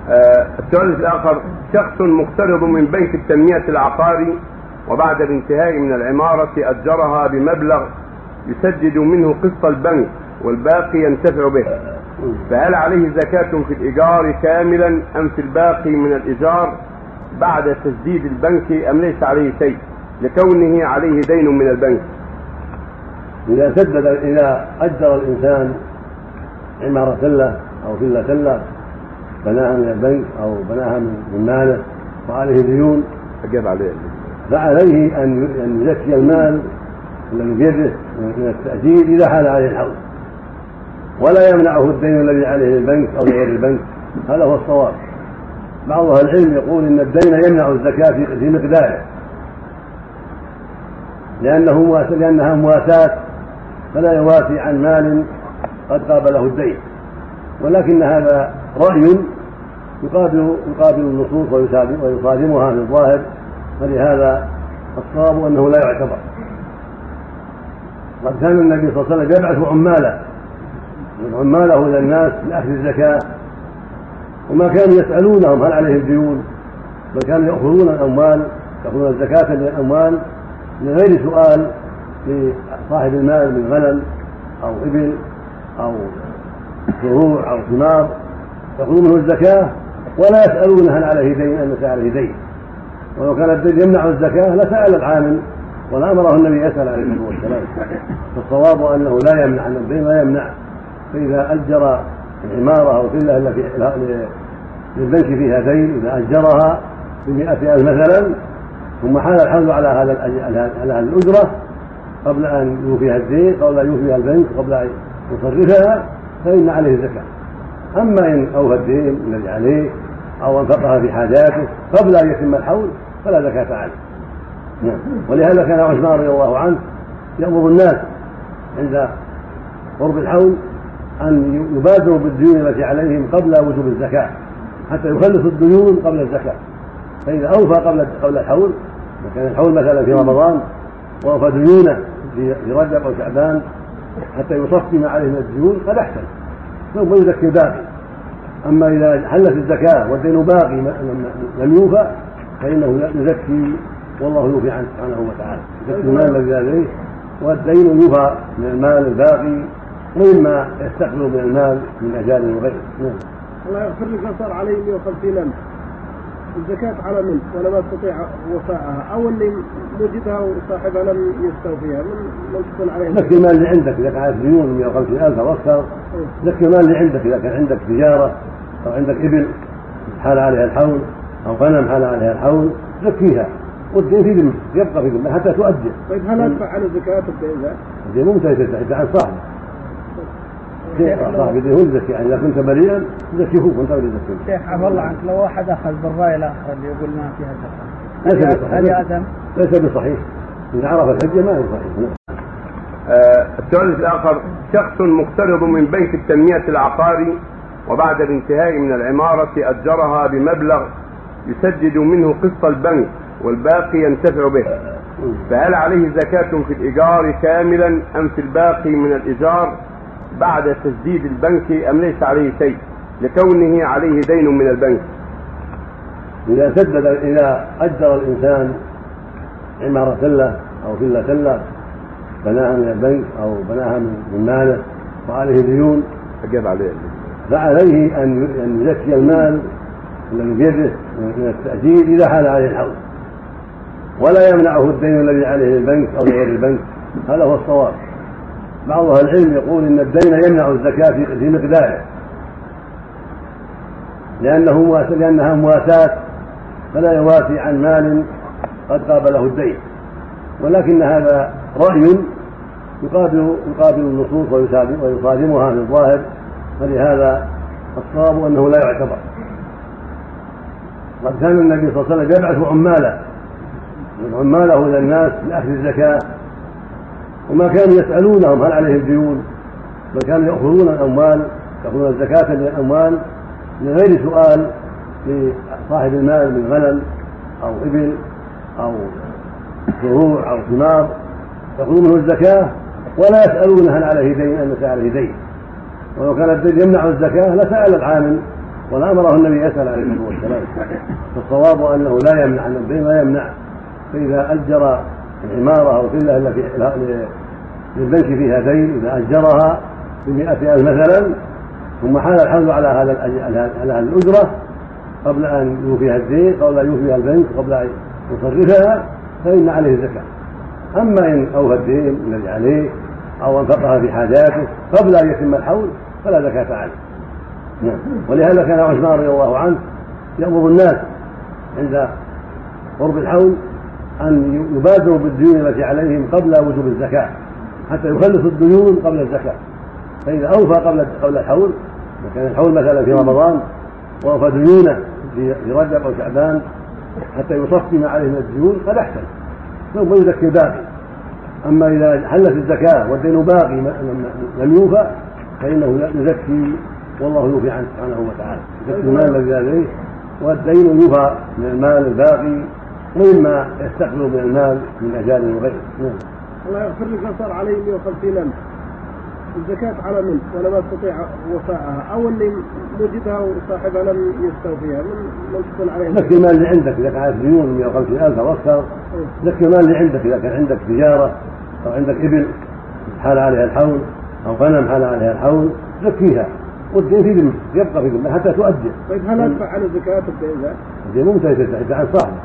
السؤال الآخر: شخص مقترض من بنك التنمية العقاري، وبعد الانتهاء من العمارة أجرها بمبلغ يسدد منه قسط البنك والباقي ينتفع به، فهل عليه زكاة في الإيجار كاملا أم في الباقي من الإيجار بعد تسديد البنك، أم ليس عليه شيء لكونه عليه دين من البنك؟ إذا أجر الإنسان عمارة له أو فيلا له بناها من البنك أو بناها من ماله وعليه ديون، فعليه أن يزكي المال الذي بيده من التأجير إذا حال عليه الحول، ولا يمنعه الدين الذي عليه للبنك أو لغير البنك. هذا هو الصواب. بعض أهل العلم يقول إن الدين يمنع الزكاة في مقداره لأنها مواساة، فلا يوافي عن مال قد قابله الدين، ولكن هذا رأي يقابل النصوص ويصادمها في الظاهر، فلهذا الصواب أنه لا يعتبر. قد كان النبي صلى الله عليه وسلم يبعث عماله إلى الناس لأخذ الزكاة، وما كانوا يسألونهم هل عليهم ديون، بل كانوا يأخذون الزكاة من الأموال من غير سؤال لصاحب المال من غنم أو إبل أو زروع أو ثمار، يأخذون منه الزكاة ولا يسألون هل عليه دين أم ليس عليه دين. ولو كان الدين يمنع الزكاة لسأل العامل ولا أمره النبي يسأل عليه الصلاة والسلام. فالصواب أنه لا يمنع، أن الدين لا يمنع. فإذا أجر العمارة أو فيلا للبنك فيها دين، إذا أجرها ب100,000 مثلا ثم حال الحول على هذه الأجرة قبل أن يوفيها الدين، قبل أن يوفيها البنك، قبل أن يصرفها، فإن عليه الزكاة. أما إن أوفى الدين الذي عليه أو أنفقها في حاجاته قبل أن يتم الحول فلا زكاة عليه. ولهذا كان عثمان رضي الله عنه يأمر الناس عند قرب الحول أن يبادروا بالديون التي عليهم قبل وجوب الزكاة حتى يخلصوا الديون قبل الزكاة. فإذا أوفى قبل الحول، وكان الحول مثلا في رمضان وأوفى ديونه في رجب أو شعبان حتى يصفي ما عليه من الديون قد أحسن، ثم يزكي الباقي. أما إذا حلت الزكاة والدين باقي لم يوفى فإنه يزكي، والله يوفي عنه سبحانه وتعالى، يزكي المال الذي عليه، والدين يوفى من المال الباقي ومما يستقبل من المال من أجال وغيره. الله يغفر لك. صار عليه 150,000 الزكاة على منه ولا ما تستطيع وفاءها، أو اللي وجدها وصاحبها لم يستوفيها، من تكون عليه زكي المال اللي عندك. إذا كانت ديون 150,000 أو أكثر زكي المال اللي عندك. إذا كان عندك تجارة أو عندك إبل حال عليها الحول أو غنم حال عليها الحول زكيها، والدين في ذمة يبقى في ذمة حتى تؤدي. طيب هل أدفع على الزكاة الدين؟ الدين ممكن يدفع عن صاحبه. صاحب الدين هو يزكي، يعني إذا كنت بريئا تزكيه وأنت لا تزكيه. شيخ عفى الله عنك، لو واحد أخذ بالرأي الآخر اللي يقول ما فيها زكاة ليس بصحيح. إذا عرف الحجة ما هي صحيح. السؤال الآخر: شخص مقترض من بنك التنمية العقاري، وبعد الانتهاء من العمارة أجرها بمبلغ يسدد منه قسط البنك والباقي ينتفع به، فهل عليه زكاة في الإيجار كاملا أم في الباقي من الإيجار بعد تسديد البنك، أم ليس عليه شيء لكونه عليه دين من البنك؟ إذا أجر الإنسان عمارة له أو فيلا له بناها من البنك أو بناها من ماله وعليه ديون، فعليه أن يزكي المال الذي بيده من التأجير إذا حال عليه الحول، ولا يمنعه الدين الذي عليه للبنك أو لغير البنك. هذا هو الصواب. بعض أهل العلم يقول إن الدين يمنع الزكاة في مقداره لأنها مواساة، فلا يوافي عن مال قد قابله الدين، ولكن هذا رأي يقابل النصوص ويصادمها في الظاهر، فلهذا الصواب أنه لا يعتبر. قد كان النبي صلى الله عليه وسلم يبعث عماله إلى الناس لأخذ الزكاة، وما كانوا يسألونهم هل عليهم ديون، بل كانوا يأخذون الزكاة من الأموال من غير سؤال لصاحب المال من غنم أو إبل أو زروع أو ثمار، يأخذون منه الزكاة ولا يسألون هل عليه دين أم ليس عليه دين. ولو كان الدين يمنع الزكاة لسأل العامل ولا أمره النبي يسأل عليه الصلاة والسلام. فالصواب أنه لا يمنع أن الدين لا يمنع، فإذا أجر العمارة أو الفيلا التي للبنك فيها دين إذا أجرها ب100,000 مثلا ثم حال الحول على هذا الأجرة قبل أن يوفيها الدين، قبل أن يوفيها البنك، قبل أن يصرفها، فإن عليه الزكاة. أما إن أوفى الدين الذي عليه أو أنفقها في حاجاته قبل أن يتم الحول فلا زكاة عليه. ولهذا كان عثمان رضي الله عنه يأمر الناس عند قرب الحول أن يبادروا بالديون التي عليهم قبل وجوب الزكاة حتى يخلصوا الديون قبل الزكاة. فإذا أوفى قبل الحول، وكان الحول مثلا في رمضان وأوفى ديونه في رجب أو شعبان حتى يصفي ما عليه من الديون قد أحسن ثم يزكي الباقي. أما إذا حلت الزكاة والدين باقي لم يوفى فإنه يزكي والله يوفي عنه سبحانه وتعالى، يزكي المال الذي عليه والدين يوفى من المال الباقي ومما يستقبل من المال من أجال وغيره. الله يغفر لك. صار عليه 150,000 الزكاة على من ولم يستطيع وفاءها أو اللي وجدها وصاحبها لم يستوفيها من تكون عليه زكي المال اللي عندك إذا كانت ديون 150,000 أو أكثر. زكي المال اللي عندك إذا كان عندك تجارة أو عندك إبل حال عليها الحول أو غنم حال عليها الحول زكيها والدين في ذمتك يبقى في ذمتك حتى تؤدي. طيب هل أدفع عن الزكاة الدين؟ الدين ممكن يدفع عن صاحبه.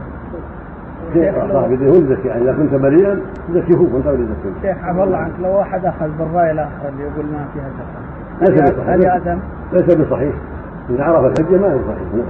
صاحب الدين هو يزكي، يعني إذا كنت بريئا تزكيه وأنت لا تزكيه. شيخ عفى الله عنك، لو واحد أخذ بالرأي الآخر اللي يقول ما فيها زكاة هل يأثم؟ ليس بصحيح. إذا عرف الحجة ما هو صحيح.